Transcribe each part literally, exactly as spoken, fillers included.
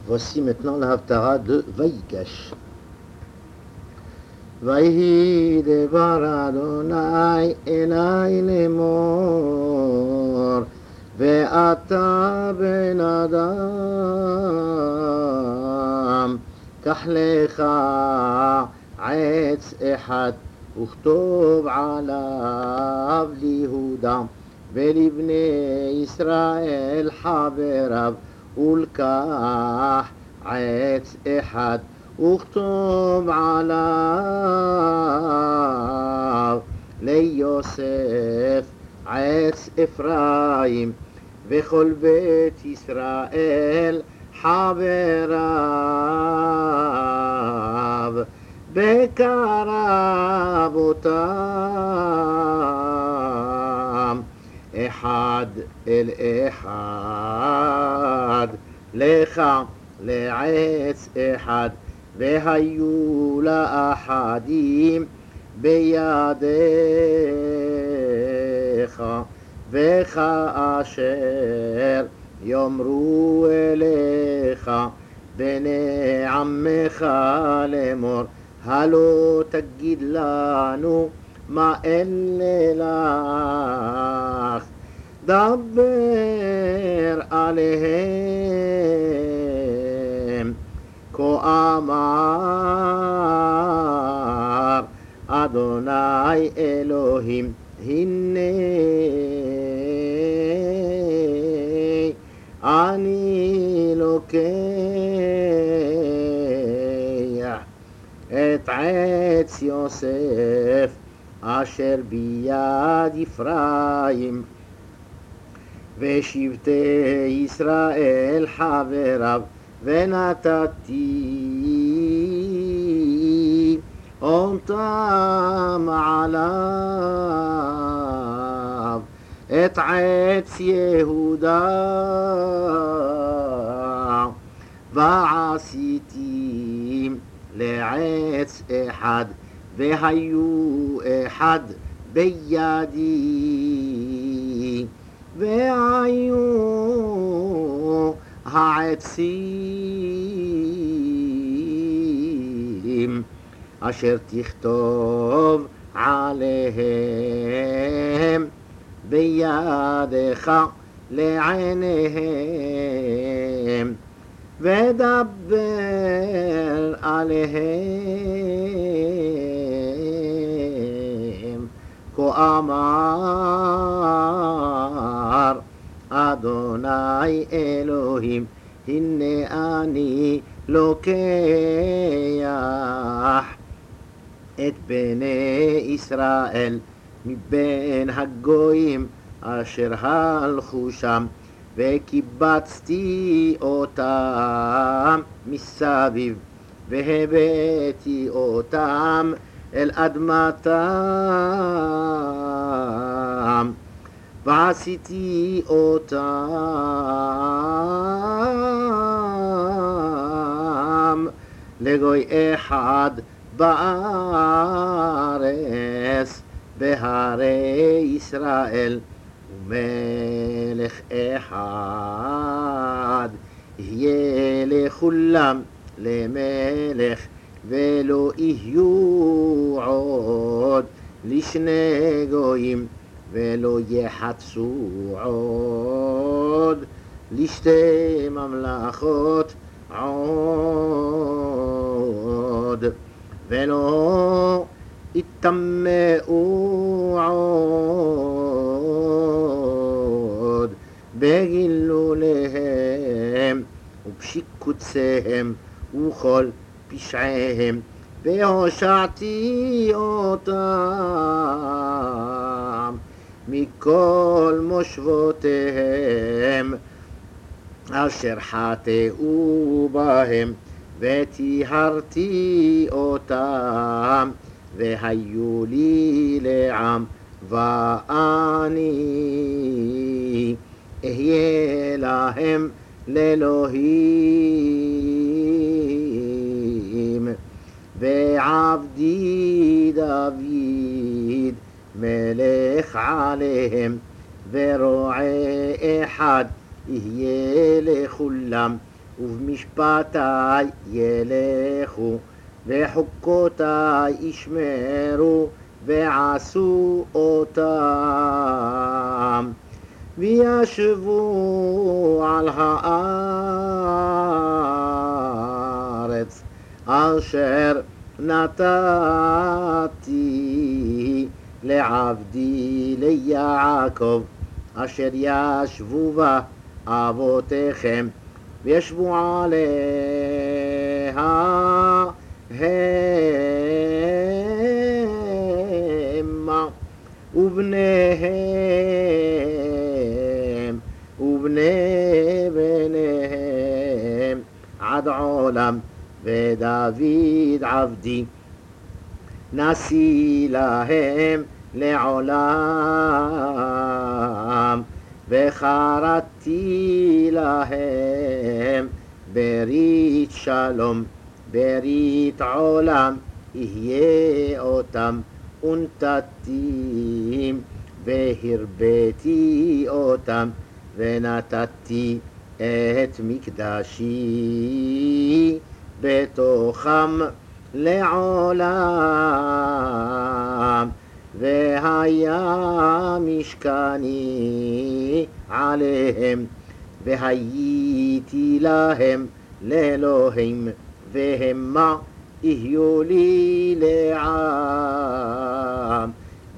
Voici maintenant la Haftara de Vaïgash. Vaïhi devar Adonai elai lemor ve'ata ben adam קח לך עץ אחד וכתוב עליו ליהודה ולבני ישראל חבריו ולקח עץ אחד וכתוב עליו ליוסף עץ אפרים וכל בית ישראל חבריו בקרב אותם אחד אל אחד לך לעץ אחד והיו לאחדים בידיך וכאשר יאמרו אליך בני עמך לאמור הלא תגיד לנו מה אלה לך דבר עליהם כה אמר אדוני אלוהים הנה אני לוקח את עץ יוסף אשר ביד אפרים ושבטי ישראל חבריו ונתתי אותם עליו את עץ יהודה ועשיתי לעץ אחד והיו אחד בידי והיו העצים אשר תכתוב עליהם בידך לעיניהם ודבר עליהם כה אמר אדוני אלוהים הנה אני לוקח את בני ישראל מבין הגויים אשר הלכו שם וקיבצתי אותם מסביב והבאתי אותם אל אדמתם ועשיתי אותם לגוי אחד בארץ בהרי ישראל ומלך אחד יהיה לכולם למלך ולא יהיו עוד לשני גויים ולא יחצו עוד לשתי ממלכות עוד ולא יטמאו עוד בגילוליהם ובשיקוציהם וכל פשעיהם והושעתי אותם מכל מושבותיהם אשר חטאו בהם וטיהרתי אותם והיו לי לעם ואני אהיה להם לאלוהים ועבדי דוד מלך עליהם ורועה אחד יהיה לכולם ובמשפטי ילכו, וחוקותי ישמרו, ועשו אותם. וישבו על הארץ אשר נתתי לעבדי ליעקב, אשר ישבו בה אבותיכם, וישבו עליה המה ובניהם ובני בניהם עד עולם. ודוד עבדי נשיא להם לעולם, וחרתי להם ברית שלום, ברית עולם יהיה אותם, ונתתי והרביתי אותם, ונתתי את מקדשי בתוכם לעולם, והיה משכני עליהם, והייתי להם לאלוהים, והמה יהיו לי לעם.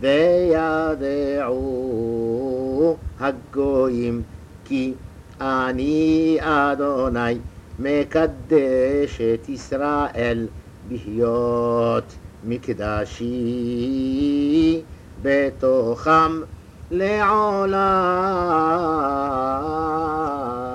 וידעו הגויים כי אני אדוני מקדש את ישראל, בהיות מקדשי בתוכם לעולם.